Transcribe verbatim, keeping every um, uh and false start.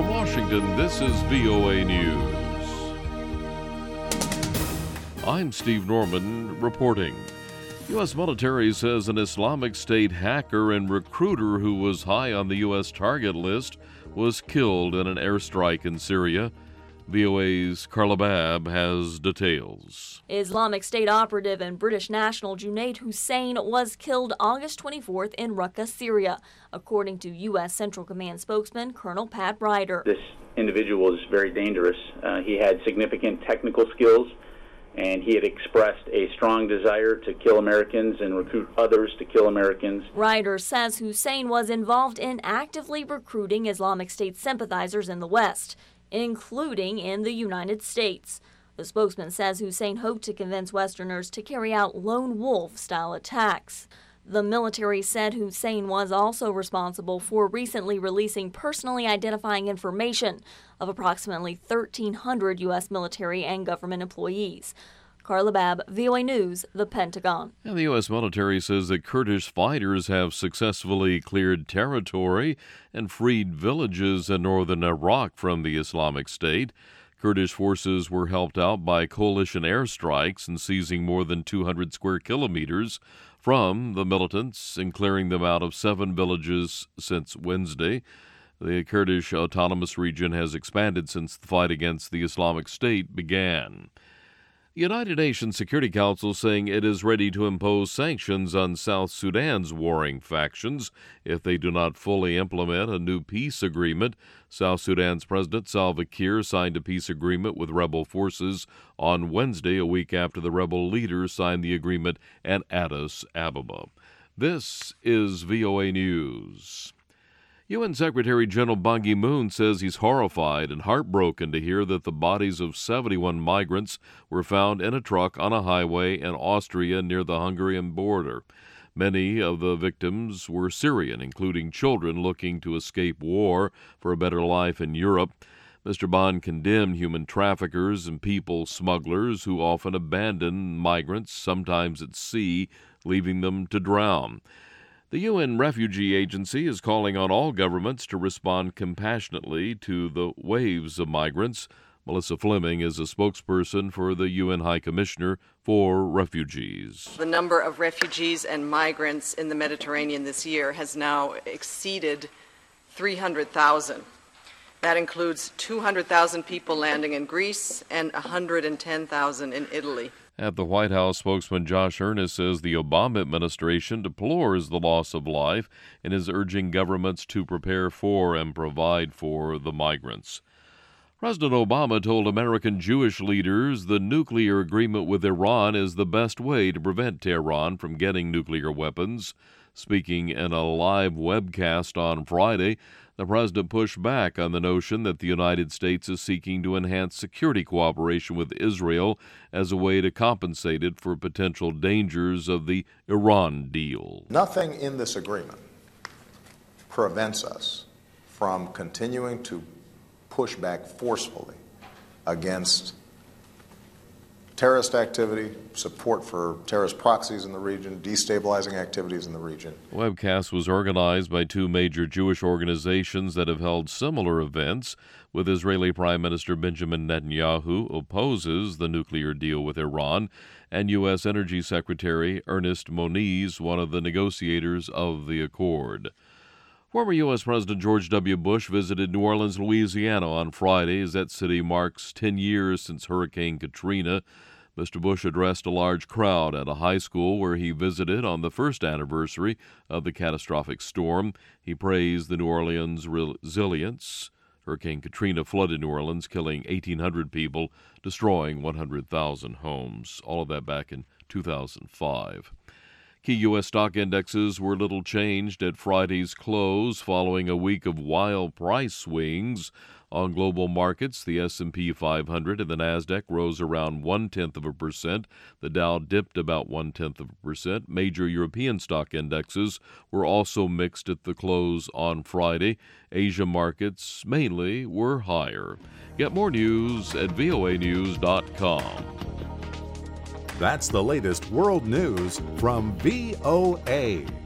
From Washington, this is V O A News. I'm Steve Norman reporting. U S military says an Islamic State hacker and recruiter who was high on the U S target list was killed in an airstrike in Syria. V O A's Carla Babb has details. Islamic State operative and British national Junaid Hussein was killed August twenty-fourth in Raqqa, Syria, according to U S Central Command spokesman Colonel Pat Ryder. This individual was very dangerous. Uh, he had significant technical skills, and he had expressed a strong desire to kill Americans and recruit others to kill Americans. Ryder says Hussein was involved in actively recruiting Islamic State sympathizers in the West, including in the United States. The spokesman says Hussein hoped to convince Westerners to carry out lone wolf-style attacks. The military said Hussein was also responsible for recently releasing personally identifying information of approximately thirteen hundred U S military and government employees. Carla Babb, V O A News, the Pentagon. And the U S military says that Kurdish fighters have successfully cleared territory and freed villages in northern Iraq from the Islamic State. Kurdish forces were helped out by coalition airstrikes in seizing more than two hundred square kilometers from the militants and clearing them out of seven villages since Wednesday. The Kurdish Autonomous Region has expanded since the fight against the Islamic State began. The United Nations Security Council saying it is ready to impose sanctions on South Sudan's warring factions if they do not fully implement a new peace agreement. South Sudan's President Salva Kiir signed a peace agreement with rebel forces on Wednesday, a week after the rebel leader signed the agreement at Addis Ababa. This is V O A News. U N Secretary General Ban Ki-moon says he's horrified and heartbroken to hear that the bodies of seventy-one migrants were found in a truck on a highway in Austria near the Hungarian border. Many of the victims were Syrian, including children looking to escape war for a better life in Europe. Mister Ban condemned human traffickers and people smugglers who often abandon migrants, sometimes at sea, leaving them to drown. The U N Refugee Agency is calling on all governments to respond compassionately to the waves of migrants. Melissa Fleming is a spokesperson for the U N High Commissioner for Refugees. The number of refugees and migrants in the Mediterranean this year has now exceeded three hundred thousand. That includes two hundred thousand people landing in Greece and one hundred ten thousand in Italy. At the White House, spokesman Josh Earnest says the Obama administration deplores the loss of life and is urging governments to prepare for and provide for the migrants. President Obama told American Jewish leaders the nuclear agreement with Iran is the best way to prevent Tehran from getting nuclear weapons. Speaking in a live webcast on Friday, the president pushed back on the notion that the United States is seeking to enhance security cooperation with Israel as a way to compensate it for potential dangers of the Iran deal. Nothing in this agreement prevents us from continuing to push back forcefully against terrorist activity, support for terrorist proxies in the region, destabilizing activities in the region. The webcast was organized by two major Jewish organizations that have held similar events, with Israeli Prime Minister Benjamin Netanyahu opposes the nuclear deal with Iran, and U S Energy Secretary Ernest Moniz, one of the negotiators of the accord. Former U S President George W. Bush visited New Orleans, Louisiana on Friday as that city marks ten years since Hurricane Katrina. Mister Bush addressed a large crowd at a high school where he visited on the first anniversary of the catastrophic storm. He praised the New Orleans resilience. Hurricane Katrina flooded New Orleans, killing eighteen hundred people, destroying one hundred thousand homes. All of that back in two thousand five. Key U S stock indexes were little changed at Friday's close following a week of wild price swings. On global markets, the S and P five hundred and the Nasdaq rose around one-tenth of a percent. The Dow dipped about one-tenth of a percent. Major European stock indexes were also mixed at the close on Friday. Asia markets mainly were higher. Get more news at V O A news dot com. That's the latest world news from V O A.